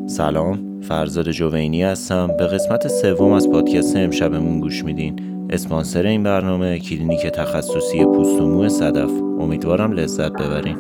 سلام، فرزاد جوینی هستم. به قسمت سوم از پادکست امشبمون گوش میدین. اسپانسر این برنامه کلینیک تخصصی پوست و مو صدف. امیدوارم لذت ببرین.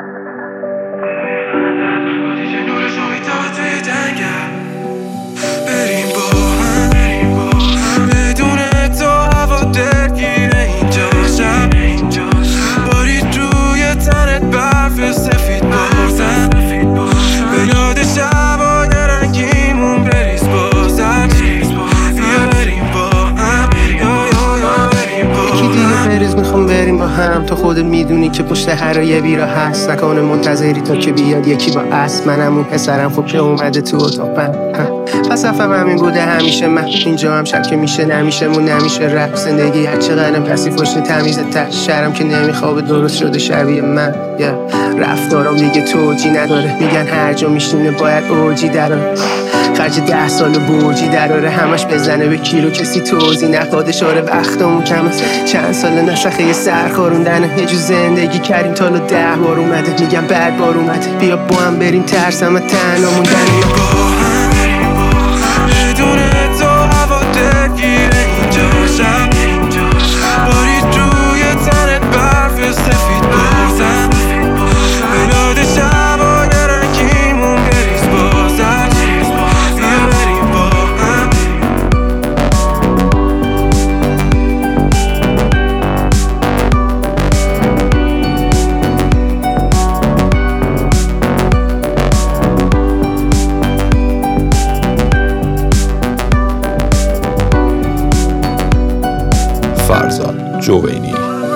هم تو خودت میدونی که پشت هر یه بیرا هست، نکنه منتظری تا که بیاد یکی با اسب. منم اون پسرم خب که اومده تو اتاقم. پس افهم همین بوده همیشه، من اینجا هم شب که میشه نمیشه مون نمیشه رپ. زندگی هر چقدرم کسی پشت تمیز تش شرم که نمیخوابه درست شده شبیه من. رفتارم دیگه توجی نداره، میگن هر جا میشینه باید اوجی دراره. خرج 10 سال برجی دراره، همش بزنه به کیلو کسی توزی نخواده. شاره وقتمون کمه، چند سال نسخه یه سرخاروندنه. یه جو زندگی کردیم تا 10 بار اومده، میگم بعد بار اومده. بیا با هم بریم ترسم تنها موندنه. با هم بدون تو هوا درگیره اینجا شب. بارید روی تنت برف سفید بازم، بلاد شب آگه رنگیمون بریز بازم. بیا بریم با هم. فرزاد جوینی.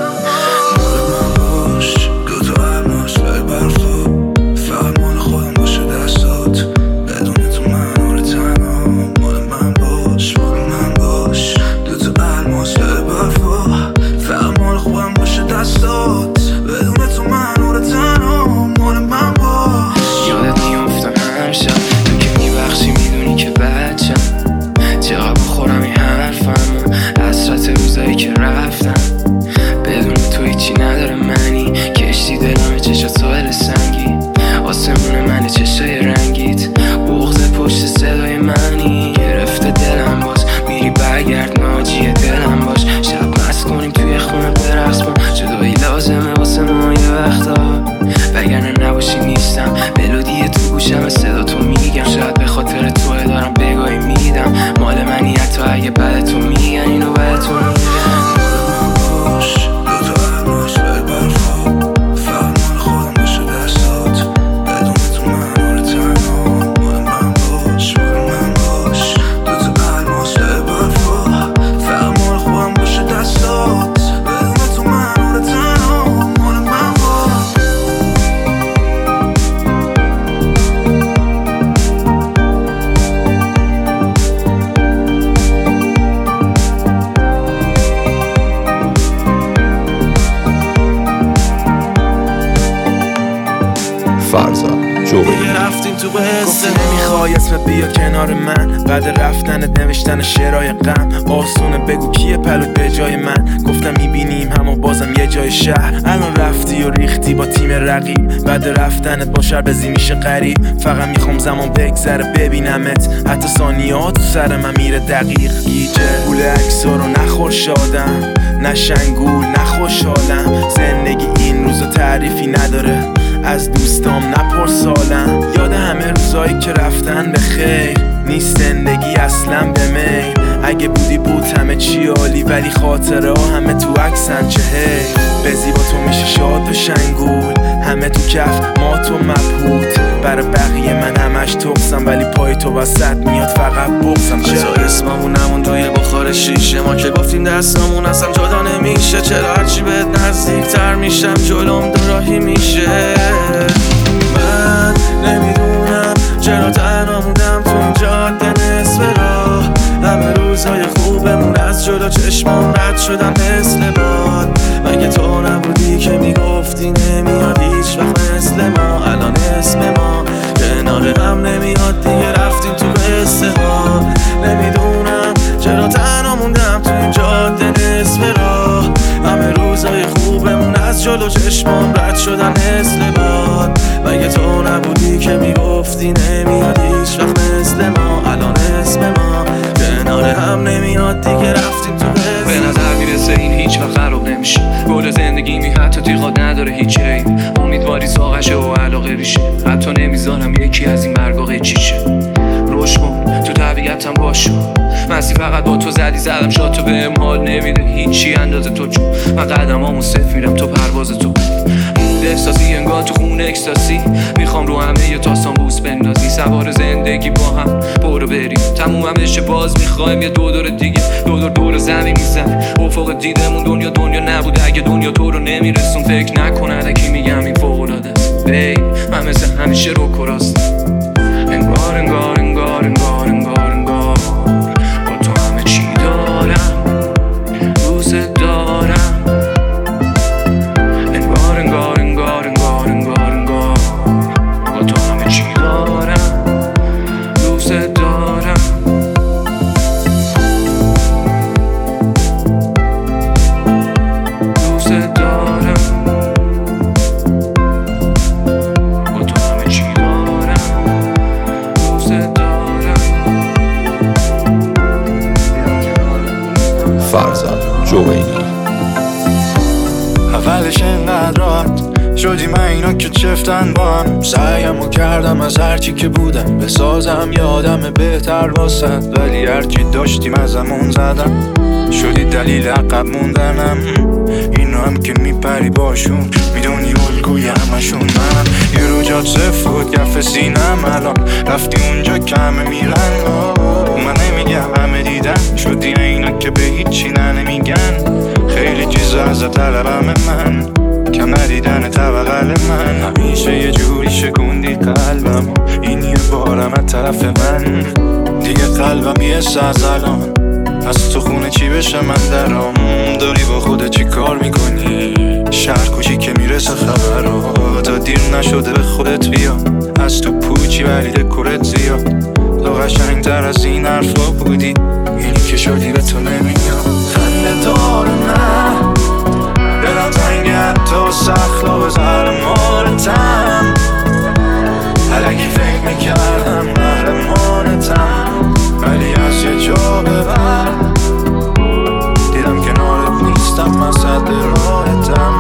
فرزاد جوینی. رفتیم تو قصه، نمیخوای اسم بیا کنار من. بعد رفتنت نوشتن شعرهای غم. آسونه بگو کیه پلوت به جای من. گفتم میبینیم همو بازم یه جای شهر. الان رفتی و ریختی با تیم رقیب. بعد رفتنت با شربزی میشه غریب. فقط میخوام زمان بگذره ببینمت، حتی ثانیات تو سر من میره دقیق. گیجه گول عکسا رو نخور شادم، نه شنگول نه خوشحالم. زندگی این روزا تعریفی نداره، از دوستام نپرسالم. یاد همه روزایی که رفتن به خیر، نیست زندگی اصلا به میل. اگه بودی بود همه چی عالی، ولی خاطره ها همه تو عکسن. چه بزی با تو میشه شاد و شنگول، همه تو کف ما تو مبهوت. برای بقیه من همش تقصم، ولی پای تو وسط میاد فقط بغزم. چرا اسممونمون روی بخار شیشه، ما که گفتیم دستامون اصلا جدا نمیشه. چرا هرچی بهت نزدیک تر میشم جلوم دوراهی میشه. من نمیدونم چرا تنها موندم تو این جاده نصف راه. همه روزهای خوبمون از جلو چشمام رد شدم مثل باد. مگه تو نبودی که میگفتی نمیاد هیچ وقت مثل ما. الان اسم ما کنار هم نمیاد دیگه، رفتیم تو قصه ها. نمیدونم چرا تنها موندم تو این جاده نصف راه. همه روزهای خوبمون از جلو چشمام رد شدن مثل باد. مگه تو نبودی که میگفتی نمیاد هیچ وقت مثل ما، الان اسم ما کنار هم نمیاد دیگه، رفتیم تو قصه. به نظر میرسه این هیچ وقت خراب نمیشه، گل زندگی می حتی تیغات نداره هیچ عیب، امیدواری ساقشه و علاقه ریشه، حتی نمیذارم یکی از این برگا قیچیشه. روش کن تو طبیعتم باشو، مستی فقط با تو زدی زدم شاد، تو بهم حال نمیده هیچی اندازه تو، چون من قدمامو صفر میرم تو پرواز تو. احساسی انگار تو خون اکستاسی، میخوام رو همه یه تاستان بوس بندازی، سوار زندگی با هم برو بریم تمومم بشه، باز میخوایم یه دور دیگه، دور زمین میزن افق دیدمون، دنیا نبود اگه دنیا تو رو نمیرسون، فکر نکن الکی میگم این فوق‌العاده است بی، من مثل همیشه رو کراست، انگار با تو همه چی دارم، دوست دارم، انگار با تو همه چی دارم، دوست دارم. فرزاد جوینی. اولش اینقدر راحت شدیم اینا که چفتن با هم، سعیمو کردم از هرچی که بودم بسازم یادم بهتر واسد، ولی هرچی داشتیم ازمون زدم، شدی دلیل عقب موندنم. اینو هم که میپری باشون میدونی الگوی همشون منم، یه رو جات صفر بود گفت سینم، الان رفتی اونجا که همه میرن، من نمیگم همه دیدن، شدی اینا که به هیچی نمیگن، خیلی چیزا از طلبم من، کم ندیدن طبقل من، همیشه یه جوری شکوندی قلبم، این یه بارم از طرف من، دیگه قلبم بیسته از الان، از تو خونه چی بشه من درام، داری با خودت چی کار میکنی، شهر کوچی که میرسه خبرها، تا دیر نشده به خودت بیا، از تو پوچی ولی دکورت زیاد، تو قشنگتر از این حرفا بودی، اینی که شدی به تو نمیاد، خنده دار من دلم تنگه تو سخلا بذار مالتم، الکی فکر میکردم قهرمانتم، ولی از یه جا ببر دیدم کنارت نیستم، من صد راحتم.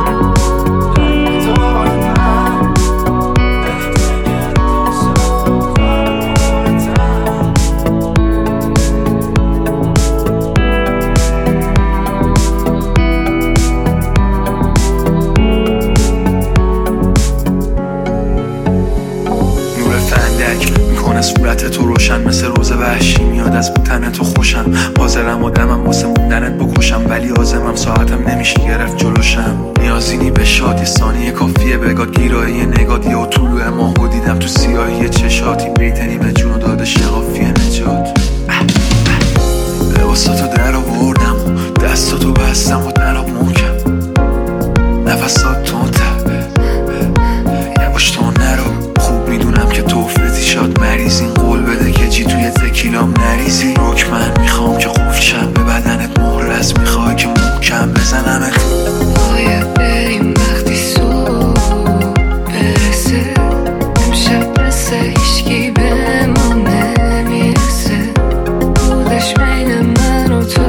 صورت تو روشن مثل روز وحشی میاد از بودن تو خوشم، حاضرم آدمم واسه موندنت بکشم، ولی عازمم ساعتم نمیشه گرفت جلوشم، نیازینی به شادی ثانیه کافیه بگاد گیرایی نگات، یه طلوع ماهو دیدم تو سیاهی چشاتی، بیتنی به جونو داده شقافی نجات، لباساتو در آوردم دستاتو بستم و نراب محکم، نفسات تونته یواش تو نرو، خوب میدونم که تو افرزی شاد مریض، این قول بده که چی توی تکیلام نریزی، روک من میخوام که قفل شم به بدنت، مهرس میخوای که محکم بزنمت، باید بریم وقتی صبح برسه، امشب مثل هیچکی به ما نمیرسه، بودش بین من و تو،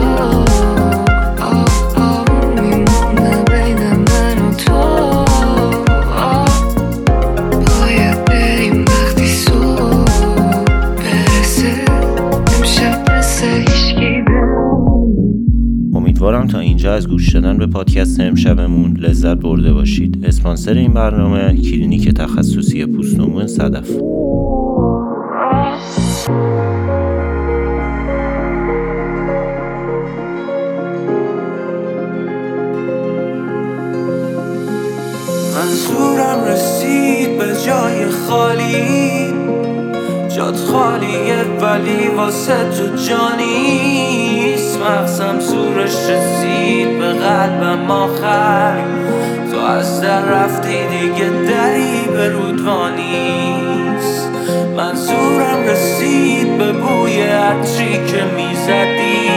میمونه بین من و تو، باید بریم وقتی صبح برسه، امشب مثل هیچکی به ما. امیدوارم تا اینجا از گوش دادن به پادکست امشبمون لذت برده باشید. اسپانسر این برنامه کلینیک تخصصی پوست و مو صدف. منظورم رسید به جای خالی، جات خالیه ولی واسه تو جانیست، مغزم زورش رسید به قلبم آخر، تو از در رفتی دیگه دری به رودوانیست، منظورم رسید به بوی عطری که میزدی،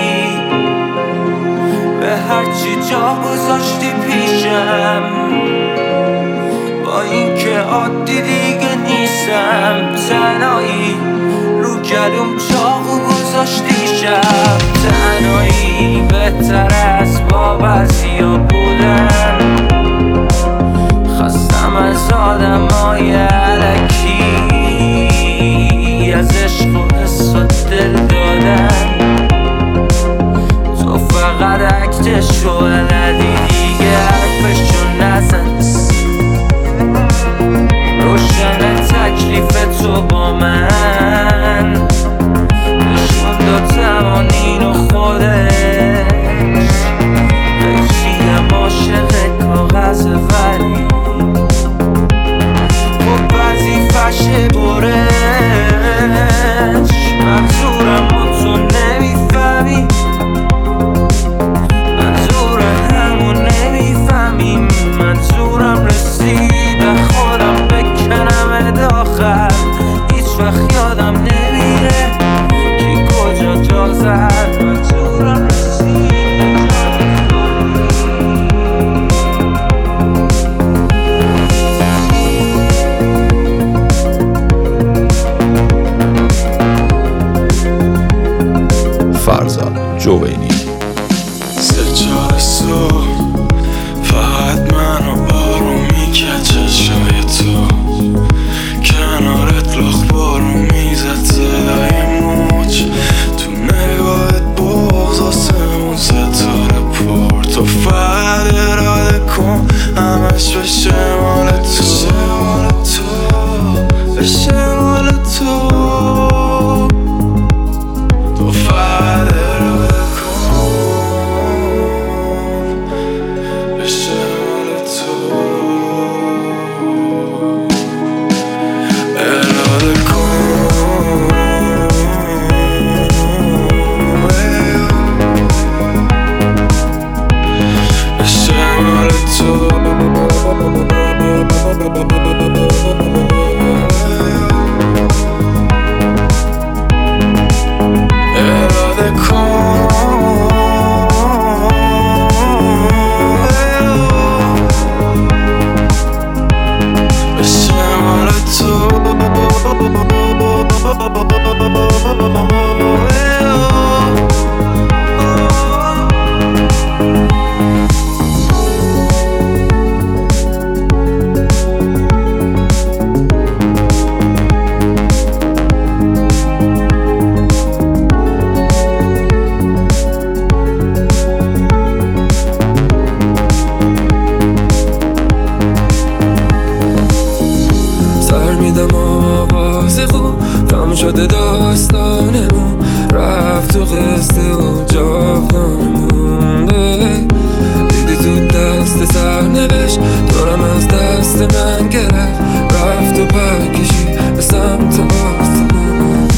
به هرچی جا گذاشتی پیشم، با این که عادی دیگه نیست نیستم تنهایی رو گلوم چاقو گذاشتی شب تنهایی بهتر از با بعضیا بودن خستم از آدمای الکی از عشق و حس و دل دادن تو فقط اکتشو بلدی دیگه حرفشو نزن روشن تکلیف تو با من نشون داد توانین و خودش خیشیم عاشق کاغذ ولی با وظیفش برش منظورم و تو نمیفهمی منظورم همون نمیفهمی منظورم رسید به خودم بکنم داخل هیچ وقت یادم نمیره کی کجا جا زد منظورم رسید فرزاد جوینی سه صبح فقط منو بارون میکرد چشای تو کنارت لاخ بارون میزد صدای موج تو نگاهت بغض آسمون ستاره پر تو فقط اراده کن همش بشه مال تو بشه مال تو تو فقط اراده کن بشه مال تو اراده کن بشه مال تو اراده کن بشه مال تو سر میدم آواز خوب تمام شده داستانمون رفت تو قصه و جاودانمون دیدی تو دست سرنوشت دورم از دست من گرفت رفت و پر کشید به سمت آسمون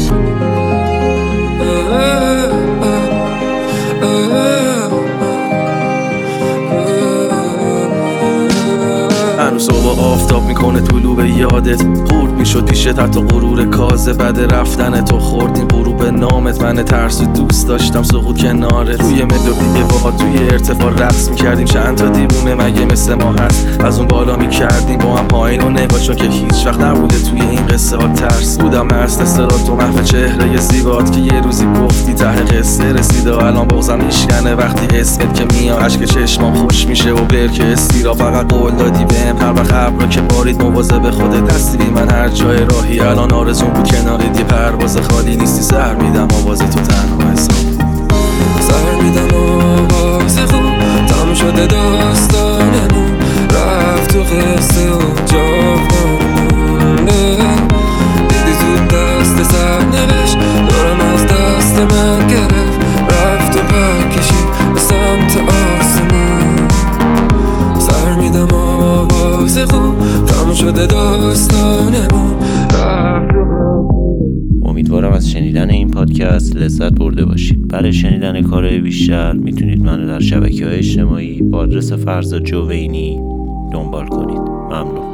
هنوز صبح آفتاب میکنه طلوع به یادت خورد میشد پیشت حتی غرور کازه بعد رفتن تو خوردیم غروب نامت من ترس و دوست داشتم سقوط کنارت روی ملودی با توی ارتفاع رقص میکردیم چند تا دیوونه مگه مثل ما هست از اون بالا میکردیم با هم پایین و نگاهشون که هیچ وقت نبوده توی این قصه ها ترس بودم مست استرات و محو چهره زیبات که یه روزی گفتی ته قصه رسیده و الان بغضم میشکنه وقتی اسمت که میاد اشک چشمام خوش میشه و برکه استیرا فقط قول دادی بهم هر وقت ابرا که بارید مواظب خودت دستی بی من هر جای راهی الان آرزون بود کنارت یه پرواز خالی نیستی سر میدم آواز تو تنها حساب سر میدم آواز خوب تمام شده داستانمون رفت تو قصه و جاودانمون دیدی تو دست سرنوشت دورم از دست من گرفت رفت و پر کشید به سمت آسمون سر میدم آواز خوب تمام شده داستانمون رفت امیدوارم از شنیدن این پادکست لذت برده باشید. برای شنیدن کارهای بیشتر میتونید منو در شبکه‌های اجتماعی با آدرس فرزاد جوینی دنبال کنید. ممنون.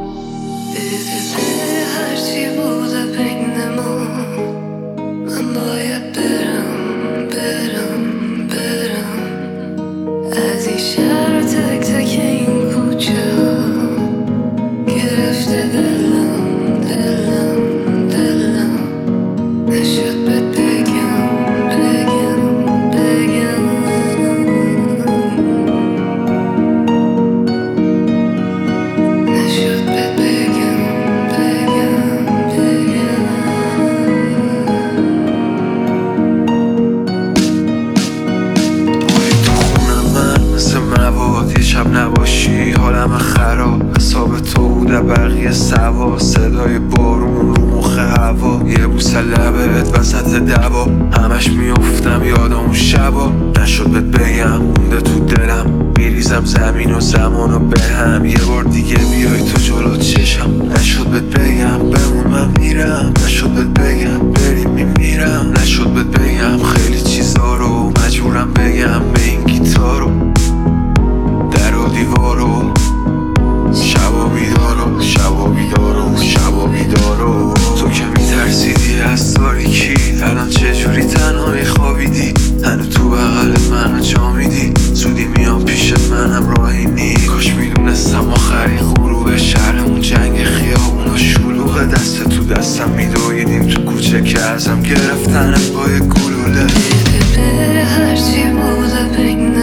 هرچی بوده بین ما من باید برم از این شهر تک تک این کوچه گرفته دلم واسه لبت وسط دبا همش میافتم یادم اون شبا نشد بهت بگم مونده تو دلم میریزم زمین و زمانو به هم یه بار دیگه بیای تو جلو چشم نشد بهت بگم بمون من میرم نشد بهت بگم بریم میمیرم نشد بهت بگم خیلی چیزا رو مجبورم بگم به این گیتارو در و دیوارو شبا بیدارو شبا بیدارو شبا بیدارو تو که میترسیدی از تاریکی الان چجوری تنها میخوابیدی هنو تو بغل منو جا میدی زودی میام پیشت منم راهی نی کاش میدونستم آخرین غروب شهرمون جنگ خیابون و شلوغ دست تو دستم میدویدیم تو کوچه که ازم گرفتنت با یه گلوله هرچی بوده بین